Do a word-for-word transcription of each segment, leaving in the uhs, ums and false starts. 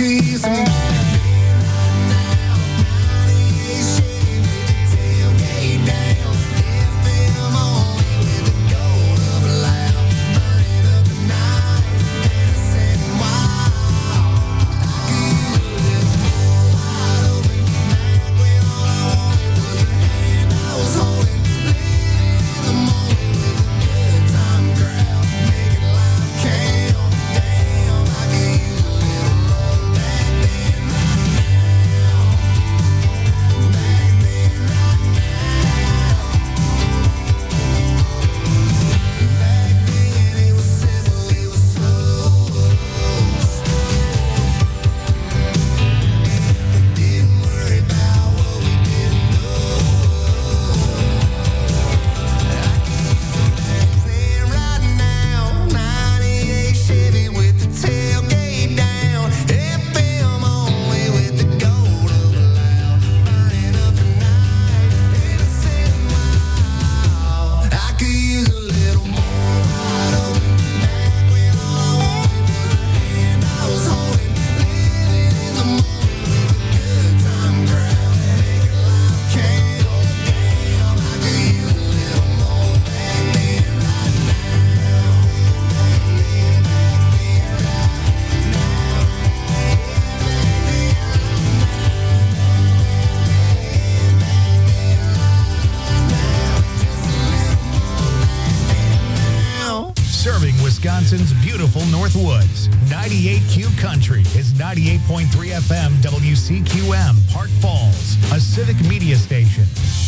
Wisconsin's beautiful Northwoods. ninety-eight Q Country is ninety-eight point three F M W C Q M, Park Falls, a civic media station.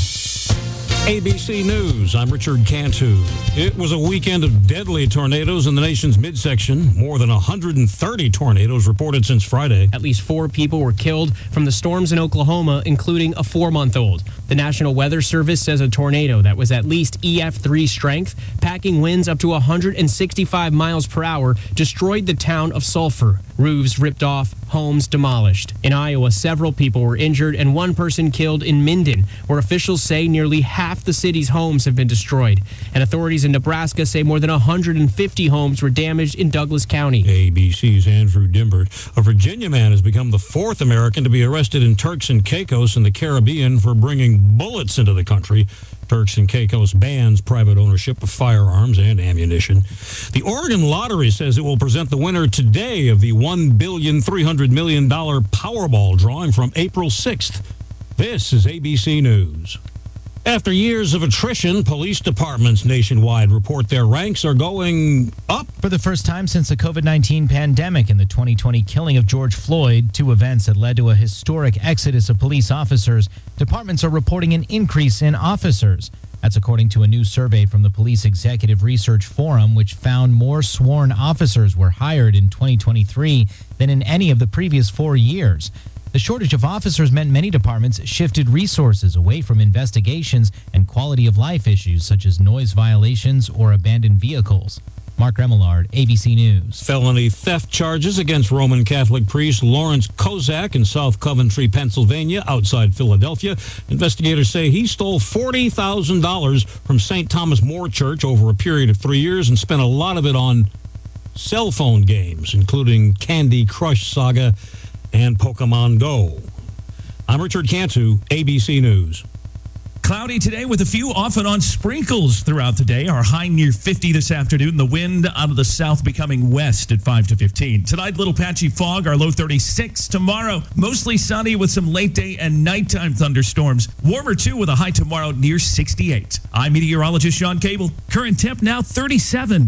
A B C News, I'm Richard Cantu. It was a weekend of deadly tornadoes in the nation's midsection. More than one hundred thirty tornadoes reported since Friday. At least four people were killed from the storms in Oklahoma, including a four-month-old. The National Weather Service says a tornado that was at least E F three strength, packing winds up to one hundred sixty-five miles per hour, destroyed the town of Sulphur. Roofs ripped off, homes demolished. In Iowa, several people were injured and one person killed in Minden, where officials say nearly half the city's homes have been destroyed. And authorities in Nebraska say more than one hundred fifty homes were damaged in Douglas County. A B C's Andrew Dimbert. A Virginia man has become the fourth American to be arrested in Turks and Caicos in the Caribbean for bringing bullets into the country. Turks and Caicos bans private ownership of firearms and ammunition. The Oregon Lottery says it will present the winner today of the one billion three hundred million dollars Powerball drawing from April sixth. This is A B C News. After years of attrition, police departments nationwide report their ranks are going up. For the first time since the COVID nineteen pandemic and the twenty twenty killing of George Floyd, two events that led to a historic exodus of police officers, departments are reporting an increase in officers. That's according to a new survey from the Police Executive Research Forum, which found more sworn officers were hired in twenty twenty-three than in any of the previous four years. The shortage of officers meant many departments shifted resources away from investigations and quality of life issues such as noise violations or abandoned vehicles. Mark Remillard, A B C News. Felony theft charges against Roman Catholic priest Lawrence Kozak in South Coventry, Pennsylvania, outside Philadelphia. Investigators say he stole forty thousand dollars from Saint Thomas More Church over a period of three years and spent a lot of it on cell phone games, including Candy Crush Saga and Pokemon Go. I'm Richard Cantu, A B C News. Cloudy today with a few off and on sprinkles throughout the day. Our high near fifty this afternoon. The wind out of the south becoming west at five to fifteen. Tonight, little patchy fog, our low thirty-six. Tomorrow, mostly sunny with some late day and nighttime thunderstorms. Warmer too with a high tomorrow near sixty-eight. I'm meteorologist Sean Cable. Current temp now thirty-seven.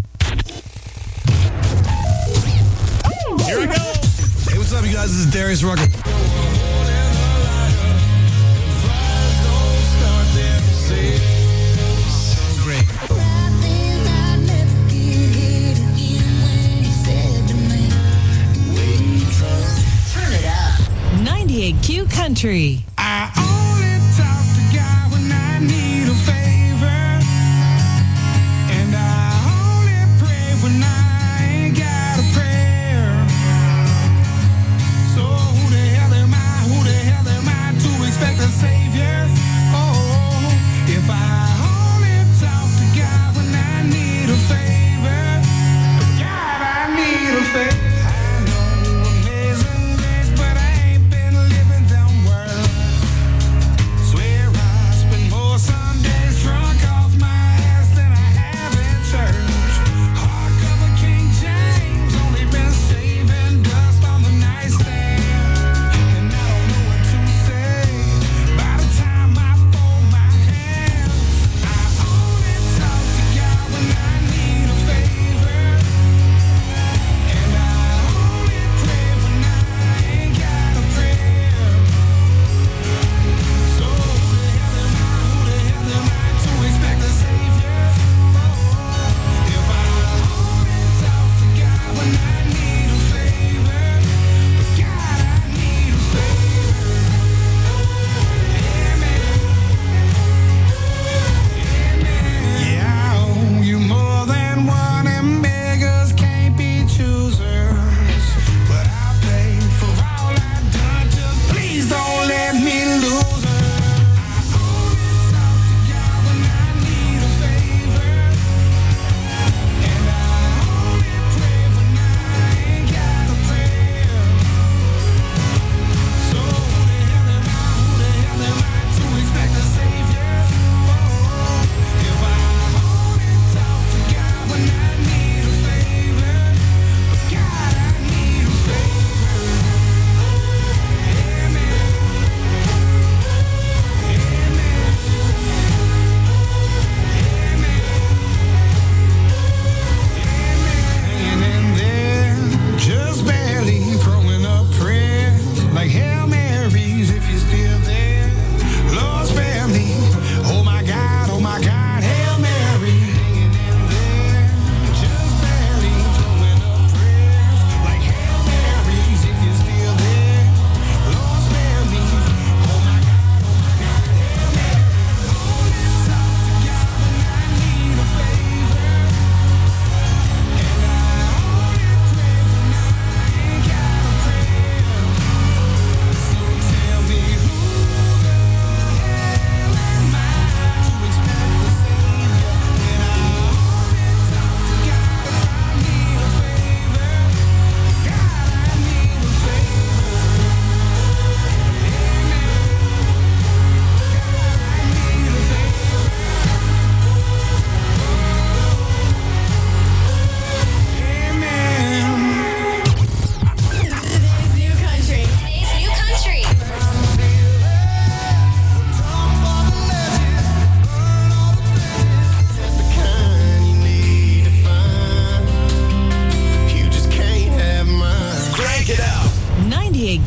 Here we go. Hey, what's up, you guys? This is Darius Rucker. So great. Turn it up. ninety-eight Q Country. I only talk to God when I need a favor. And I only pray when I ain't got a prayer. So who the hell am I? Who the hell am I to expect a savior? Oh, if I only talk to God when I need a favor. God, I need a favor. I know amazing grace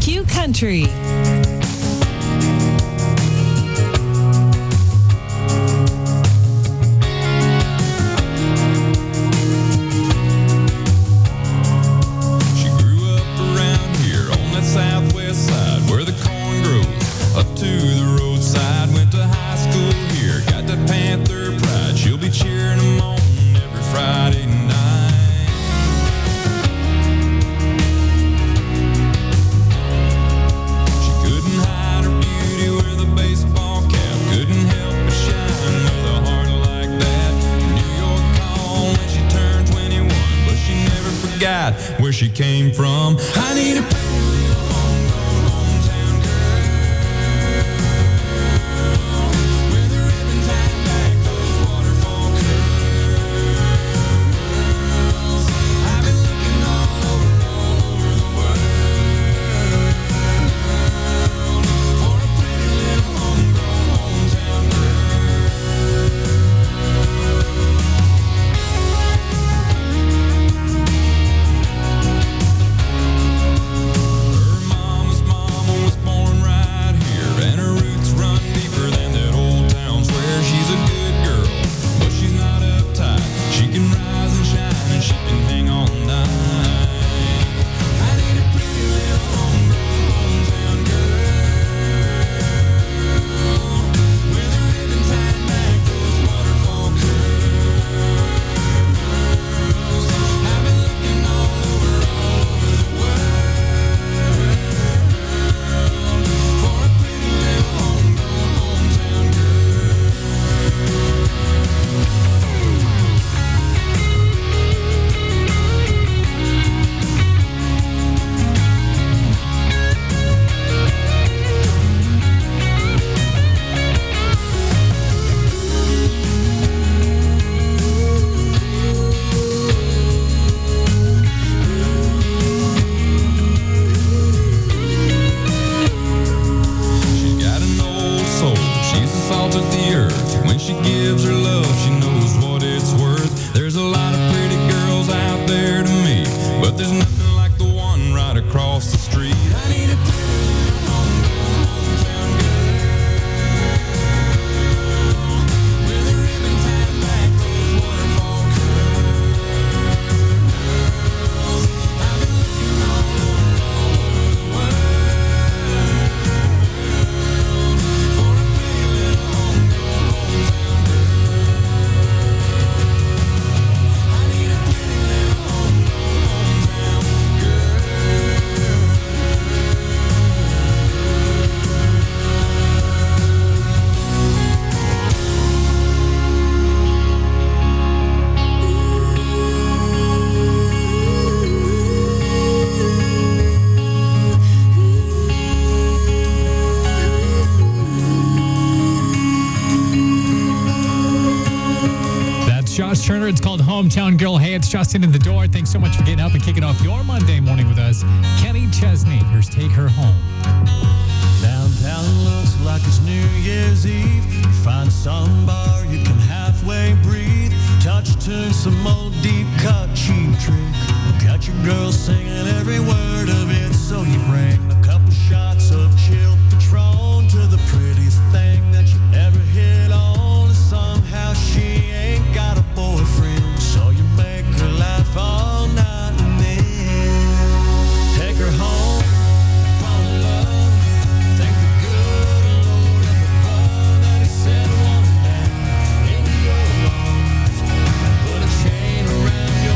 Q Country. Where she came from. I need a Turner. It's called Hometown Girl. Hey, it's Justin in the door. Thanks so much for getting up and kicking off your Monday morning with us. Kenny Chesney, here's Take Her Home. Downtown looks like it's New Year's Eve. You find some bar you can halfway breathe. Touch tune, some old deep cut cheap trick. Got your girl singing every word of it. So you bring a couple shots of chilled Patron to the prettiest thing that you ever hit on. And somehow she ain't got a boyfriend, so you make her laugh all night and then take her home. Fall in love. Thank the good Lord up above that he sent one down into your arms. Put a chain around your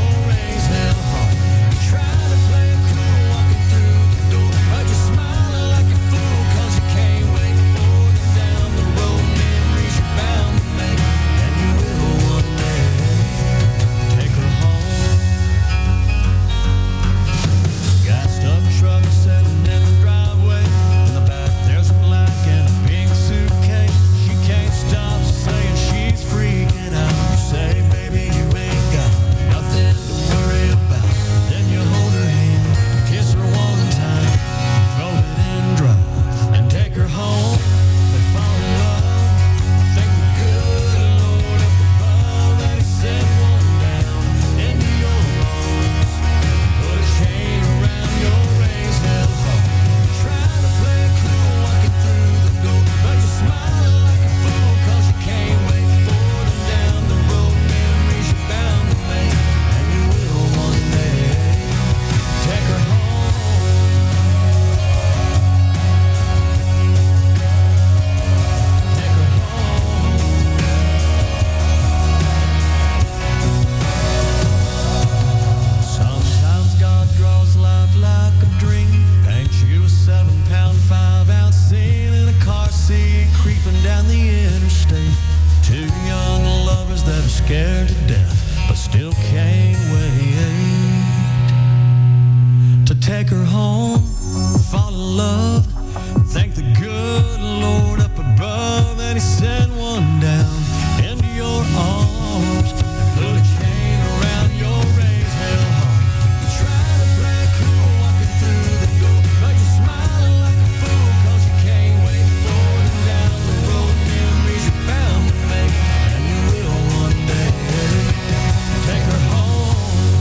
take her home, fall in love. Thank the good Lord up above, and he sent one down into your arms. Put a chain around your raised hell heart. You try to break her walking through the door, but you smile like a fool, cause you can't wait for it. Down the road, memories you're bound to make, and you will one day. Take her home.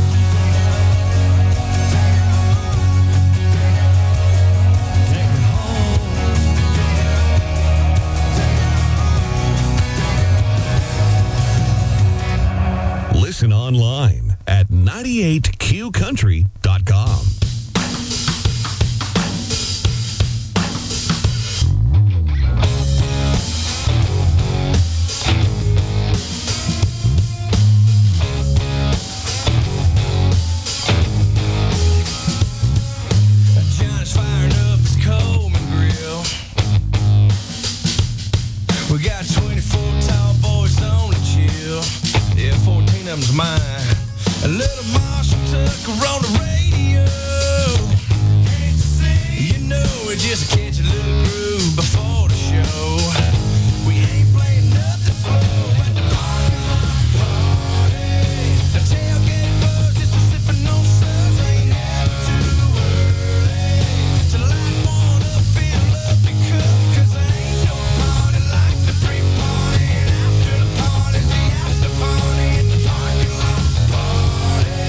Take her home. Listen online at ninety-eight q country dot com. Johnny's firing up his Coleman grill. We got twenty-four tall boys on the chill. Yeah, fourteen of them's mine. A little Marshall took her on the radio. You know it just catch a little groove before the show. We ain't playing nothing slow at the parking lot party. The tailgate buzz just a sipping on suds. Ain't never too early to light one up, fill up your cup. Cause there ain't no party like the pre-party. And after the party's the after party at the parking lot party.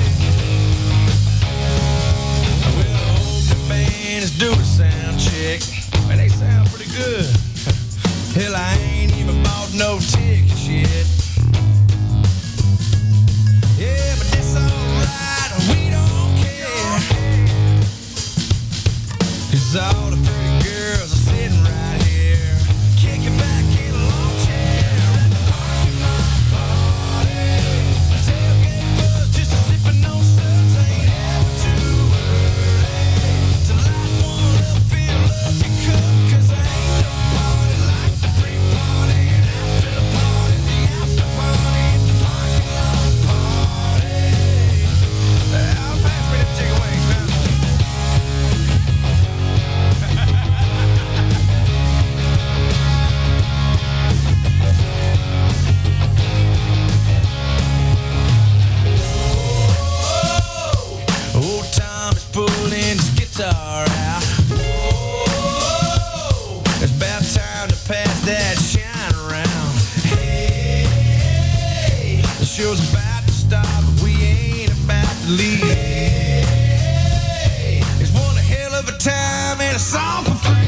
Well, I hope the band is doing a sound check. Man, they sound pretty good. Hell, I ain't even bought no tickets yet. Yeah, but that's alright, we don't care. Cause all the pretty girls are sitting right here, kicking back in a long chair at the parking lot party. Tailgate buzz, just a sipping on suds. Ain't ever too early to light one up, fill up your cup. Cause there ain't no party like the pre-party. And after the party, the after party at the parking lot party. I'll pass me the takeaways now. Old Tom is pulling his guitar out. Whoa, it's about time to pass that shine around. Hey, the show's about to start, but we ain't about to leave. It's one hell of a time and a song for free.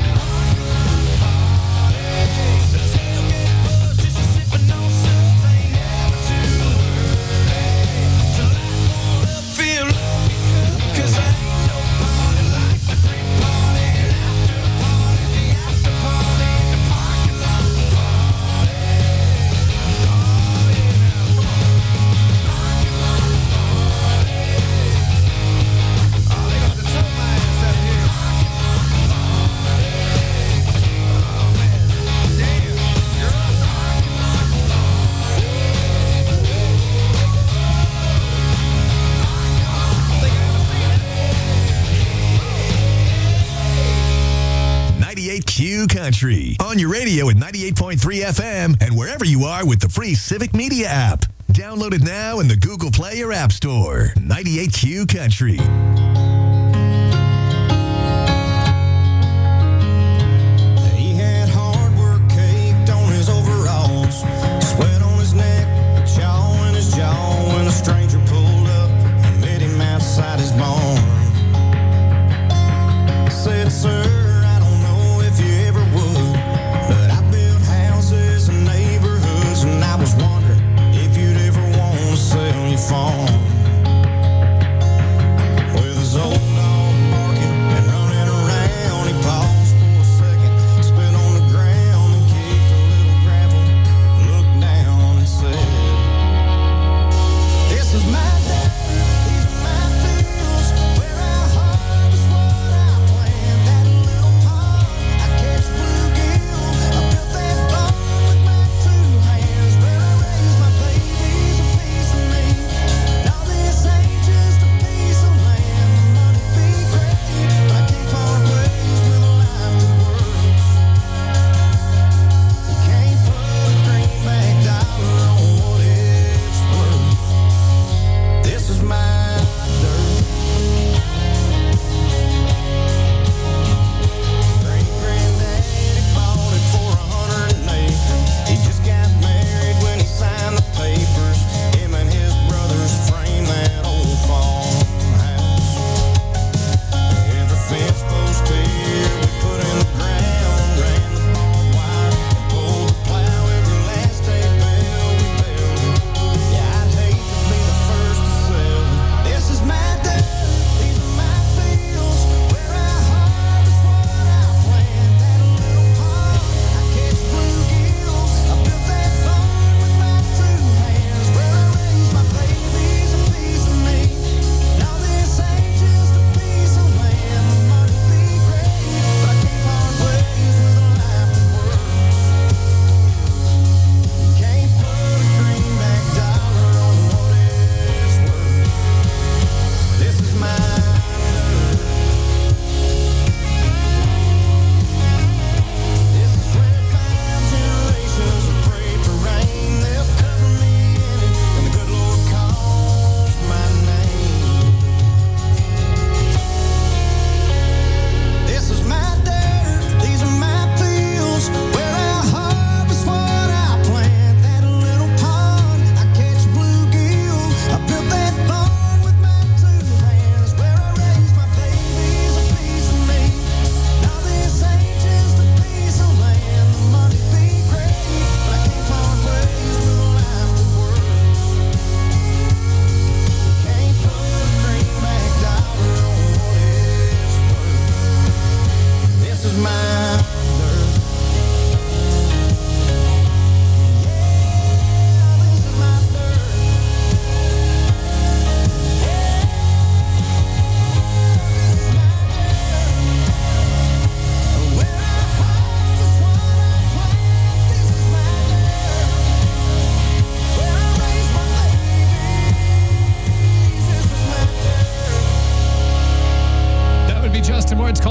The tailgate buzz, just a sipping on suds. Ain't never too early to light one up, fill up your cup. Cause there ain't no party like the pre-party. And after the party, the after party at the parking lot party. Oh yeah, now come on. Parking lot party. Oh, they got the tow my ass out here. Parking lot party. Oh man, damn, you're up. Parking lot party. Think I ever seen it? ninety-eight Q Country. On your radio at ninety-eight point three F M and wherever you are with the free Civic Media app. Download it now in the Google Play or App Store. ninety-eight Q Country. He had hard work caked on his overalls, sweat on his neck, a chaw in his jaw when a stranger pulled up and met him outside his barn. Said, sir, I don't know if you ever would, but I built houses and neighborhoods, and I was wondering if you'd ever want to sell your farm. Well, there's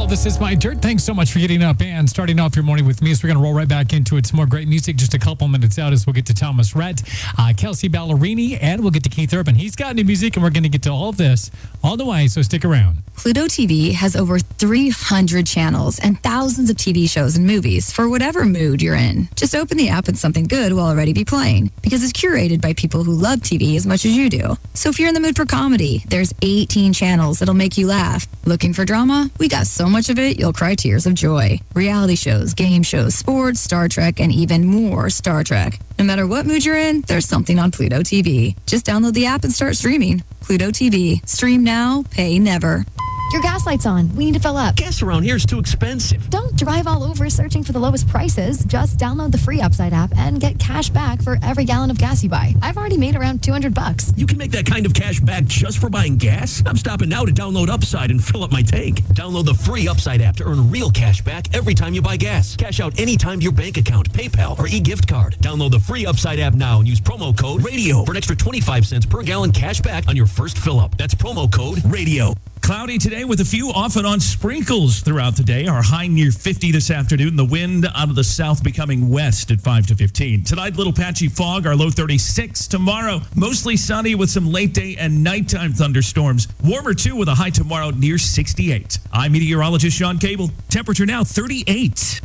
This is My Dirt. Thanks so much for getting up and starting off your morning with me. So we're going to roll right back into it. Some more great music just a couple minutes out as we'll get to Thomas Rhett, uh, Kelsey Ballerini, and we'll get to Keith Urban. He's got new music, and we're going to get to all of this on the way, so stick around. Pluto T V has over three hundred channels and thousands of T V shows and movies for whatever mood you're in. Just open the app and something good will already be playing because it's curated by people who love T V as much as you do. So if you're in the mood for comedy, there's eighteen channels that'll make you laugh. Looking for drama? We got so much of it, you'll cry tears of joy. Reality shows, game shows, sports, Star Trek, and even more Star Trek. No matter what mood you're in, there's something on Pluto T V. Just download the app and start streaming. Pluto T V. Stream now, pay never. Your gas light's on. We need to fill up. Gas around here is too expensive. Don't drive all over searching for the lowest prices. Just download the free Upside app and get cash back for every gallon of gas you buy. I've already made around two hundred bucks. You can make that kind of cash back just for buying gas? I'm stopping now to download Upside and fill up my tank. Download the free Upside app to earn real cash back every time you buy gas. Cash out anytime to your bank account, PayPal, or e-gift card. Download the free Upside app now and use promo code RADIO for an extra twenty-five cents per gallon cash back on your first fill up. That's promo code RADIO. Cloudy today with a few off and on sprinkles throughout the day. Our high near fifty this afternoon. The wind out of the south becoming west at five to fifteen. Tonight, little patchy fog. Our low thirty-six. Tomorrow, mostly sunny with some late day and nighttime thunderstorms. Warmer too with a high tomorrow near sixty-eight. I'm meteorologist Sean Cable. Temperature now thirty-eight.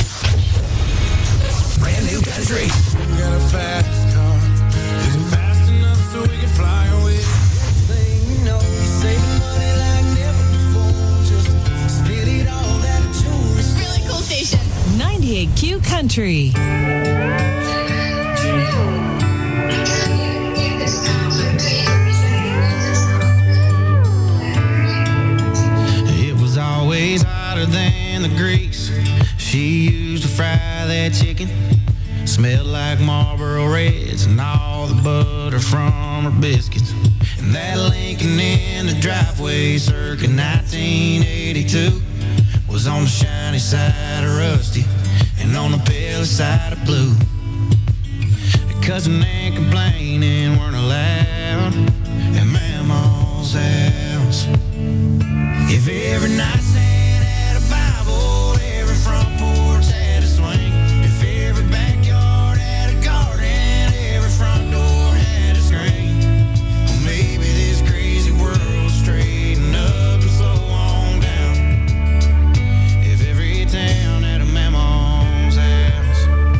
Brand new country. We got a fast car. Is it fast enough so we can fly away? Thing you know, you save money like never before. Just spit it all that jewelry. Really cool station. ninety-eight Q Country. It was always hotter than the grease she used to fry that chicken. Smelled like Marlboro Reds and all the butter from her biscuits. And that Lincoln in the driveway circa nineteen eighty-two was on the shiny side of rusty and on the pale side of blue. Cousin and complaining weren't allowed at Mama's house. If every night Santa had a Bible, every front porch had a swing. If every backyard had a garden, every front door had a screen. Well, maybe this crazy world will straighten up and slow on down. If every town had a Mama's house.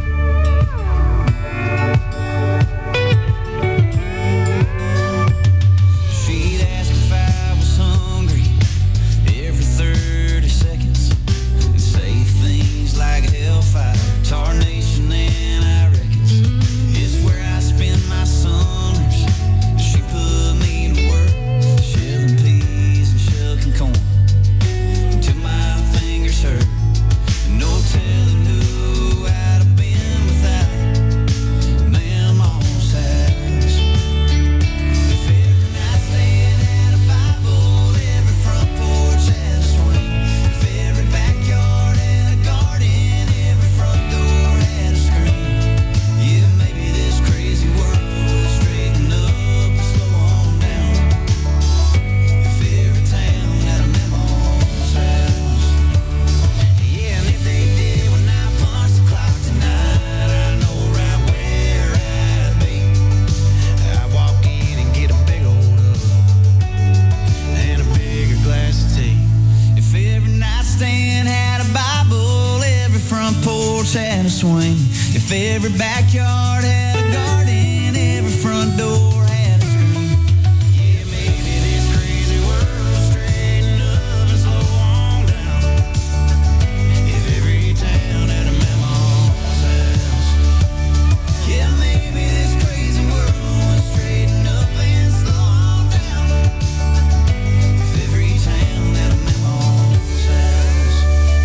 She'd ask if I was hungry every thirty seconds and say things like hellfire, tarnation, and I reckons it's where I spend my summers. She put me to work, shelling peas and shucking corn until my fingers hurt. No telling who I'd have been without Mama's house. If every nightstand had a Bible, every front porch had a swing. If every backyard had a garden, every front door had a screen. Yeah, maybe this crazy world will straighten up and slow on down. If every town had a Mama's house. Yeah, and if they did when I punch the clock tonight, I know right where I'd be. I'd walk in and get a big old hug and a bigger glass of tea. If every nightstand had a Bible, every front porch had a swing. If every backyard had a garden, every front door had a screen. Yeah, maybe this crazy world will straighten up and slow on down. If every town had a Mama's house. Yeah, maybe this crazy world will straighten up and slow on down. If every town had a Mama's house.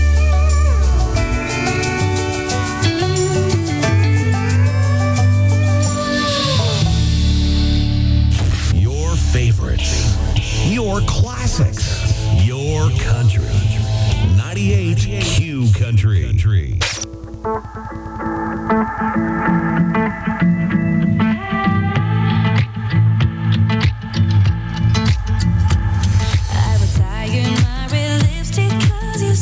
Your favorites, your classics, your country. ninety-eight Q Country. I retired my red lipstick 'cause you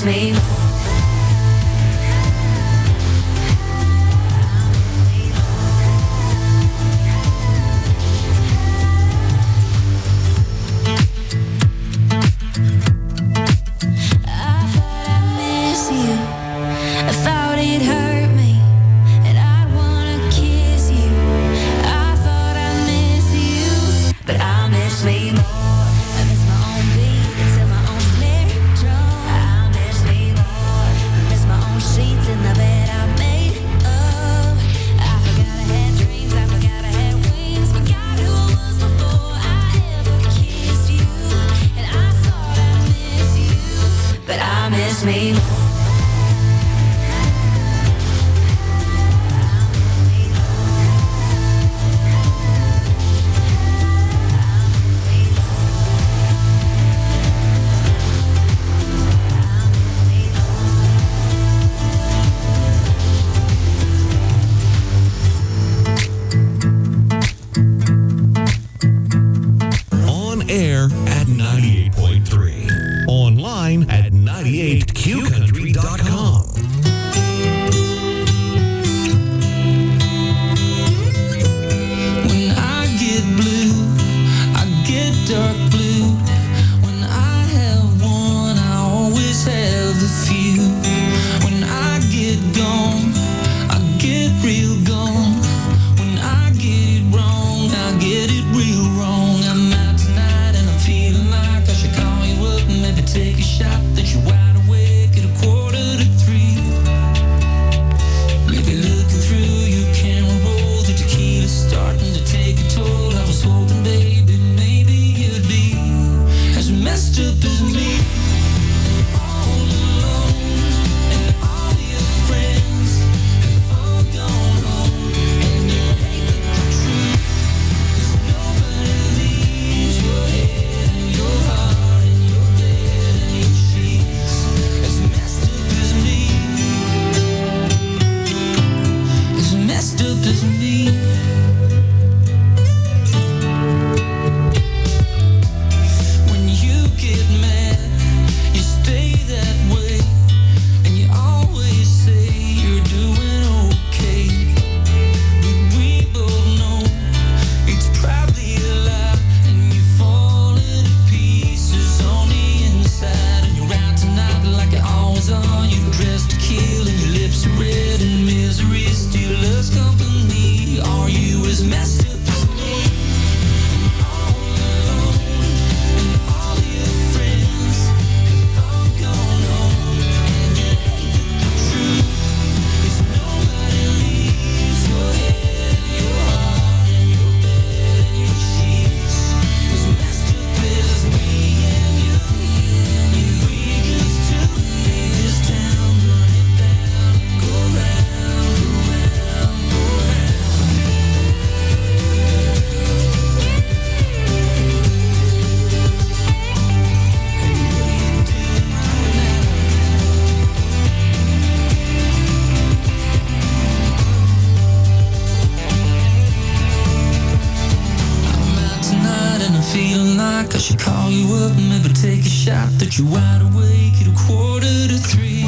miss me. Me. On air at ninety-eight point three. Online at ninety-eight q country dot com. When I get blue, I get dark blue. When I have one, I always have a few. When I get gone, I get real gone. When I get it wrong, I get it real wrong. I'm out tonight and I'm feeling like I should call you up and maybe take a shot that you're wide awake at a quarter to three. Maybe looking through your camera roll, the tequila's starting to take a toll. I was hoping, baby, maybe you'd be as messed up as me. All alone, and all your friends have all gone home, and you hate the truth. 'Cause nobody leaves your head and your heart and your bed and your sheets as messed up as me. As messed up as me. When you get mad, you stay that way, and you always say you're doing okay. But we both know it's probably a lie, and you're falling to pieces on the inside. And you're out tonight like you always are. You're dressed to kill, and your lips are red, and misery still loves company. Are you as messed up as me? All alone, and all your friends have all gone home, and you hate the truth. 'Cause nobody leaves your head, your heart, and your bed and your sheets as messed up as me and you. And we used to leave this town, run it down, go round, go round, go round. I'm out tonight and I'm feeling like I should call you up and maybe take a shot that you're wide awake at a quarter to three.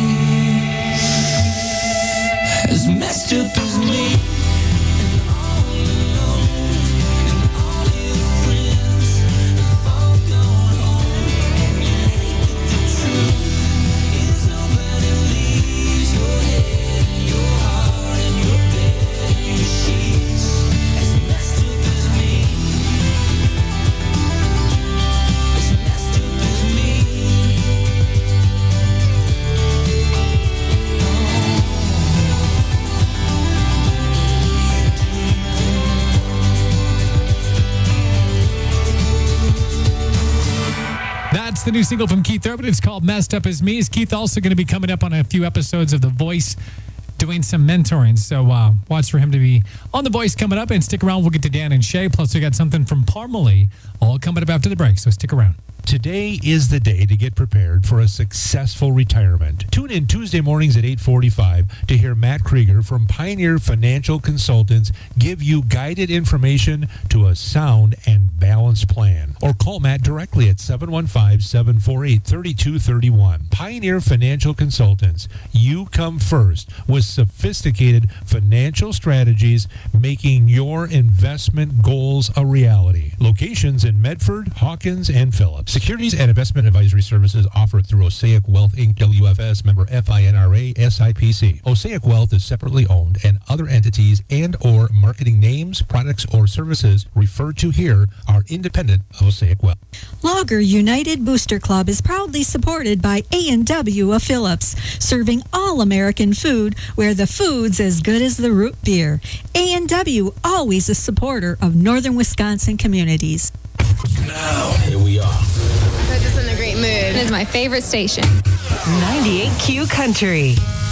As messed up as me. And all alone, and all your friends have all gone home, and you hate the truth. Is nobody leaves your head and your heart and your bed and your sheets as messed up as me. As messed up as me. That's the new single from Keith Urban. It's called Messed Up As Me. Is Keith also going to be coming up on a few episodes of The Voice, doing some mentoring. So uh, watch for him to be on The Voice coming up. And stick around. We'll get to Dan and Shay. Plus, we got something from Parmalee all coming up after the break. So stick around. Today is the day to get prepared for a successful retirement. Tune in Tuesday mornings at eight forty-five to hear Matt Krieger from Pioneer Financial Consultants give you guided information to a sound and balanced plan. Or call Matt directly at seven one five, seven four eight, three two three one. Pioneer Financial Consultants. You come first with sophisticated financial strategies, making your investment goals a reality. Locations in Medford, Hawkins, and Phillips. Securities and investment advisory services offered through Osaic Wealth Incorporated. W F S member F I N R A S I P C. Osaic Wealth is separately owned, and other entities and or marketing names, products, or services referred to here are independent of Osaic Wealth. Lager United Booster Club is proudly supported by A and W of Phillips, serving all American food where the food's as good as the root beer. A and W, always a supporter of northern Wisconsin communities. Now, here we are. Puts us in a great mood. It is my favorite station. ninety-eight Q Country.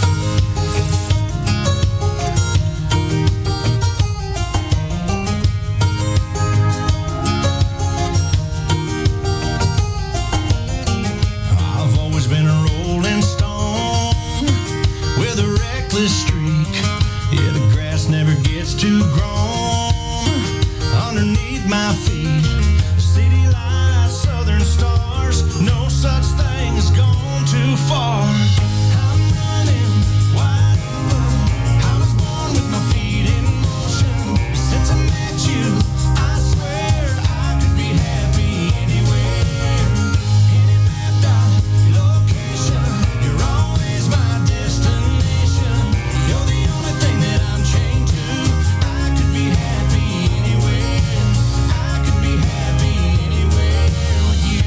I've always been a rolling stone with a reckless streak. Yeah, the grass never gets too grown underneath my feet. City lights, southern stars, no such thing as gone too far. I'm running wide open. I was born with my feet in motion. Since I met you, I swear I could be happy anywhere. Any mapped out location, you're always my destination. You're the only thing that I'm chained to. I could be happy anywhere. I could be happy anywhere with you.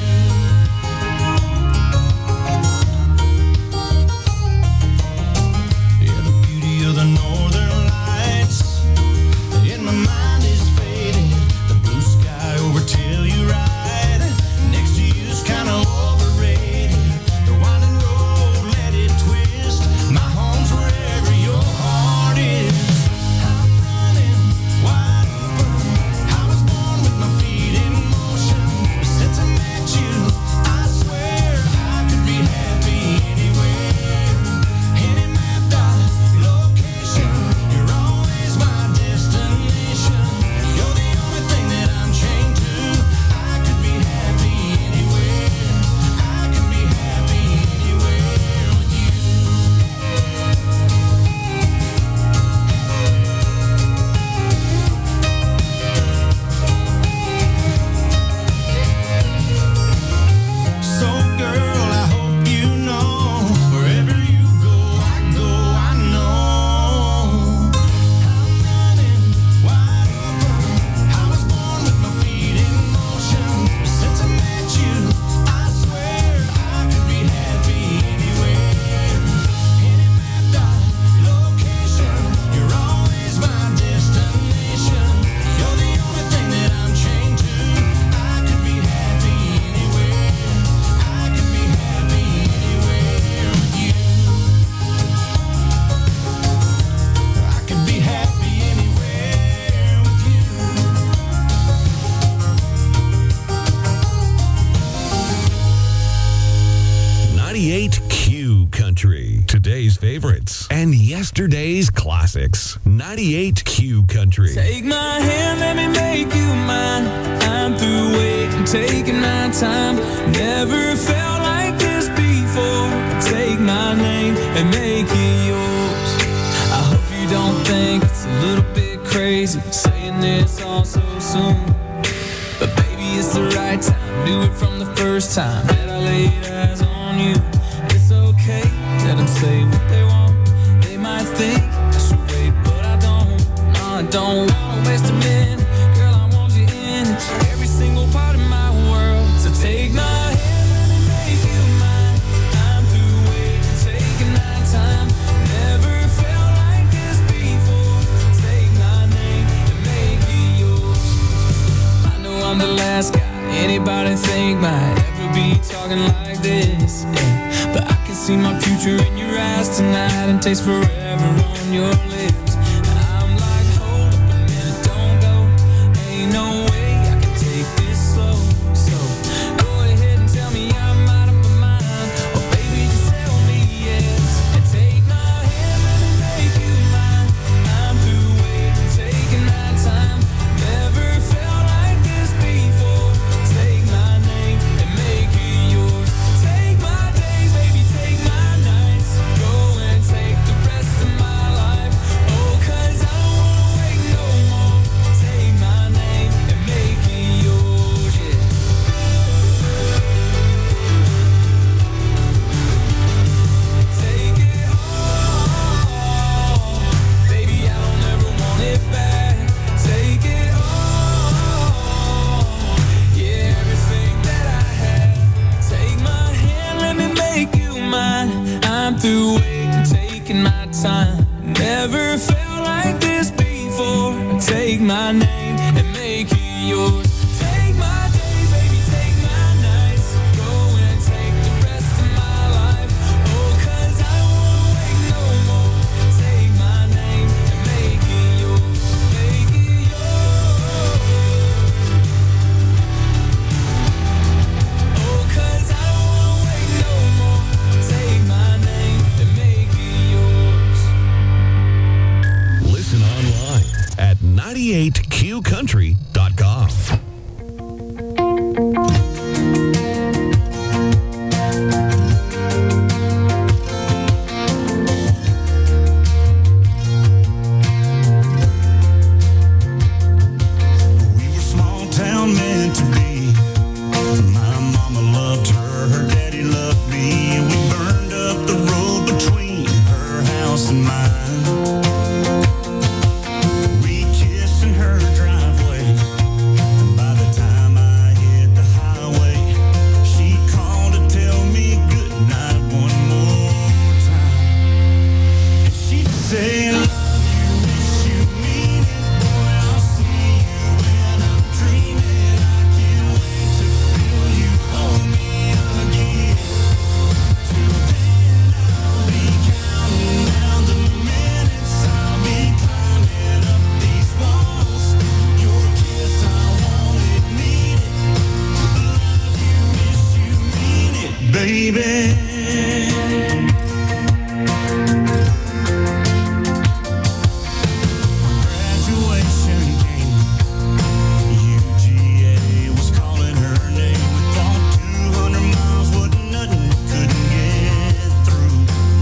Yeah, the beauty of the northern lights in my mind is fading. The blue sky over till you ride next to you's kind of overrated. The winding road, let it twist. My home's wherever your heart is. I'm running wide open. I was born with my feet in motion. Since I met you, I swear I could be happy anywhere. Any mapped out location, you're always my destination. You're the only thing that I'm chained to. I could be happy anywhere. I could be happy anywhere with you. So girl, I hope you know, wherever you go, I go, I know. I'm running wide open. I was born with my feet in motion. Since I met you, I swear I could be happy anywhere. Any mapped out location, you're always my destination. You're the only thing that I'm chained to. I could be happy anywhere. I could be happy anywhere with you. I could be happy anywhere with you. ninety-eight Q Country. Today's favorites and yesterday's classics. ninety-eight Q Country. Take my hand, let me make you mine. I'm through waiting, taking my time. Never felt like this before. Take my name and make it yours. I hope you don't think it's a little bit crazy saying this all so soon. But baby, it's the right time. Knew it from the first time that I laid eyes on you. It's okay, let them say what they want. They might think I should wait, but I don't. No, I don't want to waste a minute. Girl, I want you in every single part of my world. So take my hand, let me make you mine. I'm through waiting, taking my time. Never felt like this before. Take my name and make it yours. I know I'm the last guy anybody think might ever be talking like this, yeah. But I can see my future in your eyes tonight and taste forever on your lips. I'm like, hold up a minute, don't go. Ain't no way I can take this slow. So go ahead and yours. Take my day, baby, take my nights. Go and take the rest of my life. Oh, 'cause I won't wait no more. Take my name and make it yours. Make it yours. Oh, 'cause I won't wait no more. Take my name and make it yours. Listen online at ninety-eight q country dot com. We were small town meant to be. My mama loved her, her daddy loved me, and we burned up the road between her house and mine. We kissed in her driveway, and by the time I hit the highway, she called to tell me goodnight one more time. And she'd say, "Love you, miss you, mean it, boy, I'll see you when I'm dreaming. I can't wait to feel you hold me again. Till then, I'll be counting down the minutes. I'll be climbing up these walls. Your kiss, I want it, need it. Love you, miss you, mean it, baby." Graduation came. U G A was calling her name. We thought two hundred miles wasn't nothing, couldn't get through.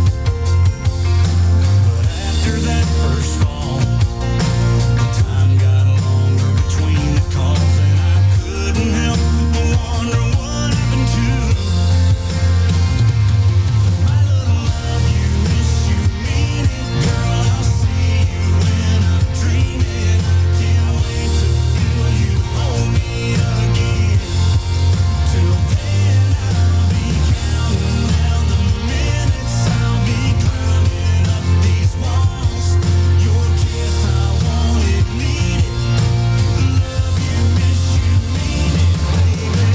But after that first fall, the time got longer between the calls, and I couldn't help but wonder what happened to my little love. You, miss you, mean it, girl. I'll see you when I'm dreaming. I can't wait to feel you hold me again. Till then, I'll be counting down the minutes. I'll be climbing up these walls. Your kiss, I want it, need it. Love you, miss you, mean it, baby.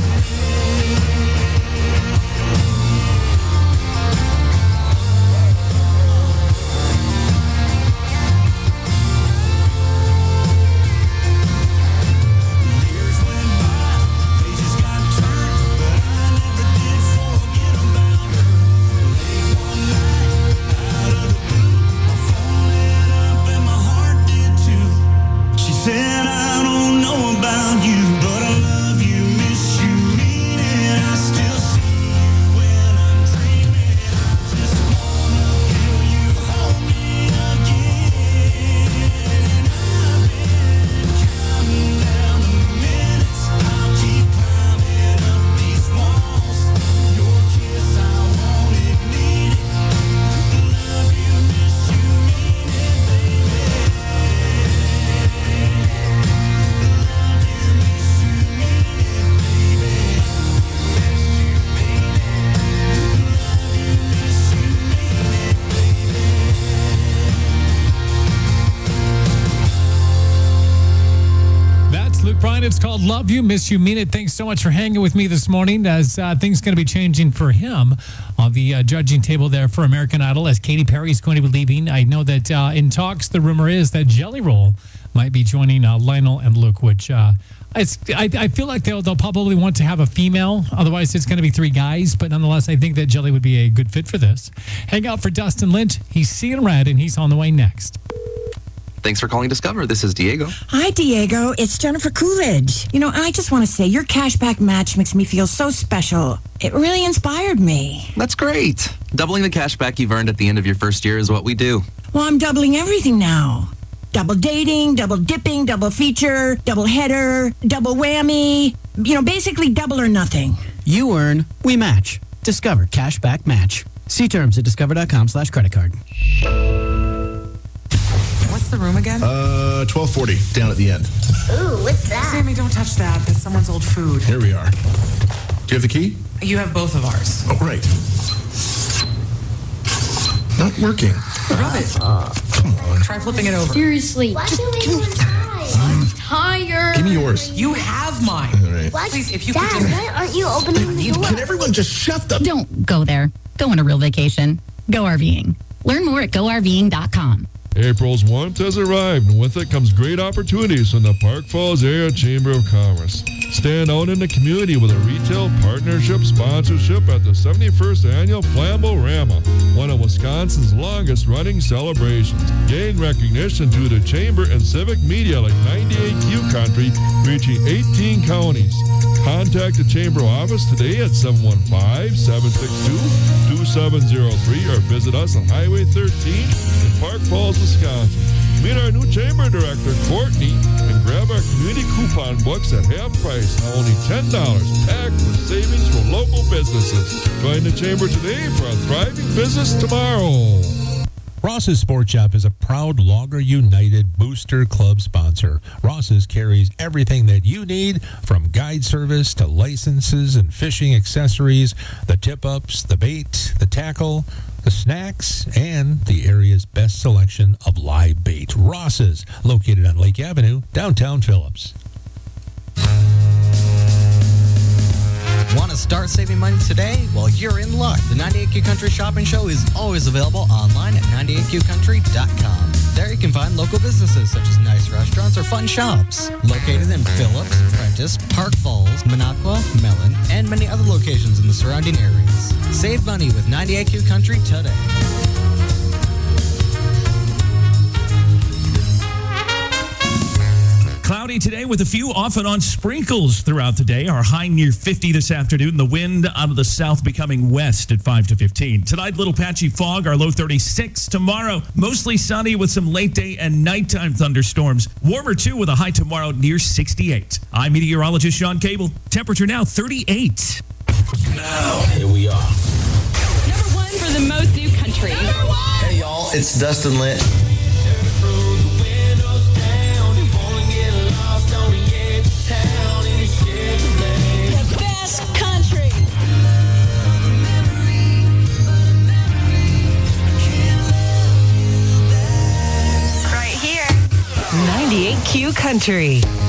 Years went by, pages got turned, but I never did forget about her. Late one night, out of the blue, my phone lit up and my heart did too. She said, "I don't know about you, but I love you, miss you, mean it. I still see you when I'm dreaming. I just wanna feel you hold me again." And I've been counting down the minutes. I'll keep climbing up these walls. Your kiss, I want it, need it. Love you, miss you, mean it, baby. Love you, miss you, mean it, baby. Miss you, mean it. Love you, miss you, mean it, baby. That's Luke Bryan. It's called Love You, Miss You, Mean It. Thanks so much for hanging with me this morning as uh, things going to be changing for him on the uh, judging table there for American Idol as Katy Perry is going to be leaving. I know that uh, in talks, the rumor is that Jelly Roll might be joining uh, Lionel and Luke, which uh, it's, I, I feel like they'll, they'll probably want to have a female. Otherwise, it's going to be three guys. But nonetheless, I think that Jelly would be a good fit for this. Hang out for Dustin Lynch. He's seeing red, and he's on the way next. Thanks for calling Discover. This is Diego. Hi, Diego. It's Jennifer Coolidge. You know, I just want to say your cashback match makes me feel so special. It really inspired me. That's great. Doubling the cash back you've earned at the end of your first year is what we do. Well, I'm doubling everything now. Double dating, double dipping, double feature, double header, double whammy. You know, basically double or nothing. You earn, we match. Discover Cashback Match. See terms at discover.com slash credit card. What's the room again? Uh, twelve forty, down at the end. Ooh, what's that? Sammy, don't touch that. That's someone's old food. Here we are. Do you have the key? You have both of ours. Oh, great. Not working. Rub it. Come on. Try flipping it over. Seriously. Why just do we can- do it higher. Give me yours. You have mine. All right. What? Please, if you Dad, could just... why aren't you opening the door? Can everyone just shut the... Don't go there. Go on a real vacation. Go RVing. Learn more at go R V ing dot com. April's warmth has arrived, and with it comes great opportunities from the Park Falls Area Chamber of Commerce. Stand out in the community with a retail partnership sponsorship at the seventy-first Annual Flambo-Rama, one of Wisconsin's longest-running celebrations. Gain recognition to the Chamber and civic media like ninety-eight Q Country, reaching eighteen counties. Contact the Chamber office today at seven one five, seven six two, two seven zero three or visit us on Highway thirteen in Park Falls, Wisconsin. Meet our new Chamber Director, Courtney, and grab our community coupon books at half price, now only ten dollars, packed with savings for local businesses. Join the Chamber today for a thriving business tomorrow. Ross's Sport Shop is a proud Logger United Booster Club sponsor. Ross's carries everything that you need, from guide service to licenses and fishing accessories, the tip-ups, the bait, the tackle, the snacks, and the area's best selection of live bait. Ross's, located on Lake Avenue, downtown Phillips. Want to start saving money today? Well, you're in luck. The ninety-eight Q Country Shopping Show is always available online at ninety-eight Q country dot com. There you can find local businesses such as nice restaurants or fun shops. Located in Phillips, Prentice, Park Falls, Minocqua, Mellon, and many other locations in the surrounding areas. Save money with ninety-eight Q Country today. Cloudy today with a few off and on sprinkles throughout the day. Our high near fifty this afternoon. The wind out of the south becoming west at five to fifteen. Tonight, little patchy fog. Our low thirty-six. Tomorrow, mostly sunny with some late day and nighttime thunderstorms. Warmer too with a high tomorrow near sixty-eight. I'm meteorologist Sean Cable. Temperature now thirty-eight. Now, here we are. Number one for the most new country. Number one! Hey, y'all, it's Dustin Lynch. The best country. Right here. ninety-eight Q Country.